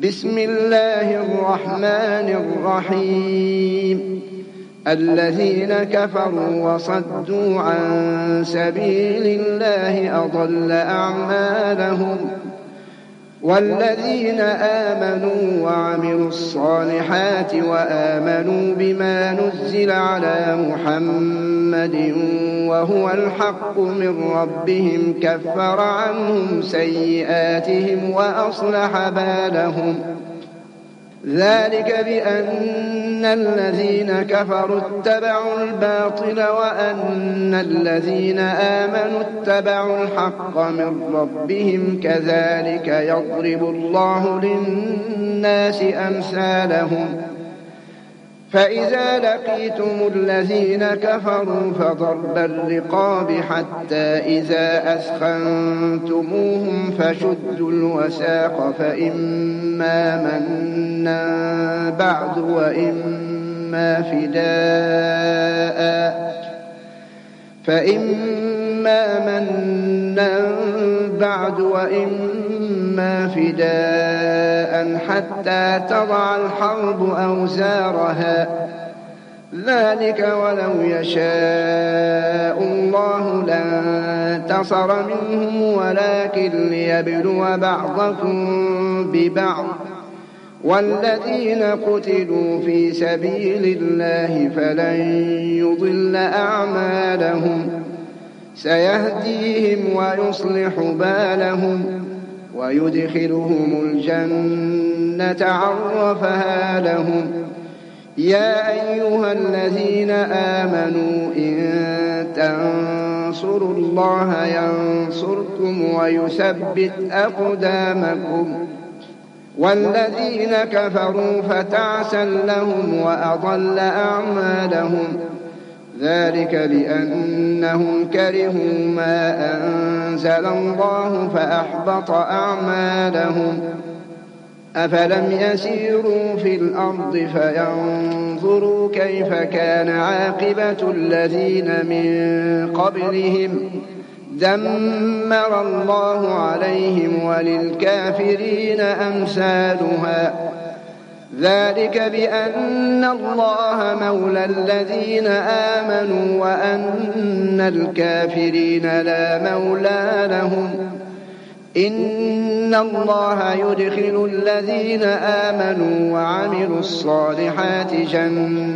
بسم الله الرحمن الرحيم. الذين كفروا وصدوا عن سبيل الله أضل أعمالهم، والذين آمنوا وعملوا الصالحات وآمنوا بما نزل على محمد وهو الحق من ربهم كفر عنهم سيئاتهم وأصلح بالهم. ذلك بأن الذين كفروا اتبعوا الباطل وأن الذين آمنوا اتبعوا الحق من ربهم. كذلك يضرب الله للناس أمثالهم. فإذا لقيتم الذين كفروا فضرب الرقاب حتى إذا أثخنتموهم فشدوا الوثاق فإما منا بعد وإما فداء حتى تضع الحرب أوزارها. ذلك ولو يشاء الله لانتصر منهم ولكن ليبلو بعضكم ببعض. والذين قتلوا في سبيل الله فلن يضل أعمالهم. سيهديهم ويصلح بالهم ويدخلهم الجنة عرفها لهم. يا أيها الذين آمنوا إن تنصروا الله ينصركم ويثبت أقدامكم. والذين كفروا فتعسا لهم وأضل أعمالهم. ذلك بأنهم كرهوا ما أنزل الله فأحبط أعمالهم. أفلم يسيروا في الأرض فينظروا كيف كان عاقبة الذين من قبلهم. دمر الله عليهم وللكافرين أمثالها. ذلك بأن الله مولى الذين آمنوا وأن الكافرين لا مولى لهم. إن الله يدخل الذين آمنوا وعملوا الصالحات جنات